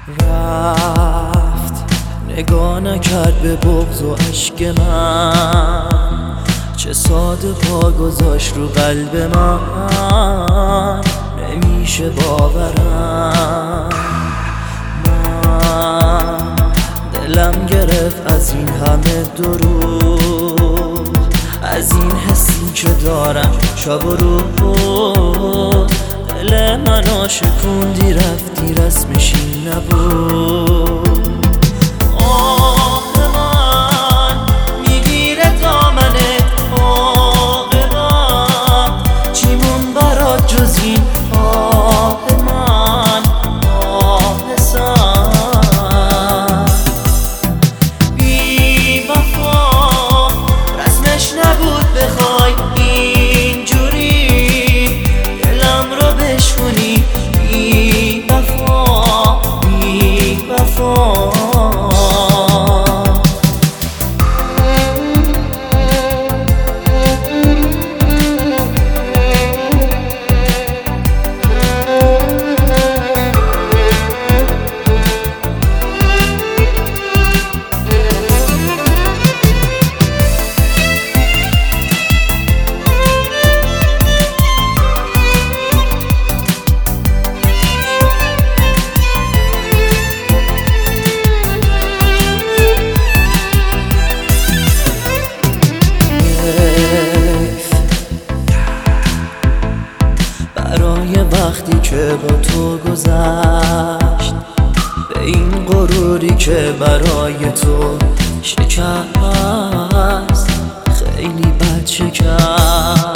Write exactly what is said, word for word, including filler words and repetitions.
رفت نگاه نکرد به بغض و عشق من، چه ساده پا گذاشت رو قلب من، نمیشه باورم. من دلم گرفت از این همه دروغ، از این حسی که دارم شب و روز. دل منو شکوندی رفتی رسمش این نبود. آه من میگیره دامنت عاقبت، چی مون برات جز این آه من آه سن بی وفا. رسمش نبود بخوای اینجوری دلم رو بشکنی. بی وفا بی وفا. برای وقتی که با تو گذشت، به این غروری که برای تو شکست، خیلی بد شکست.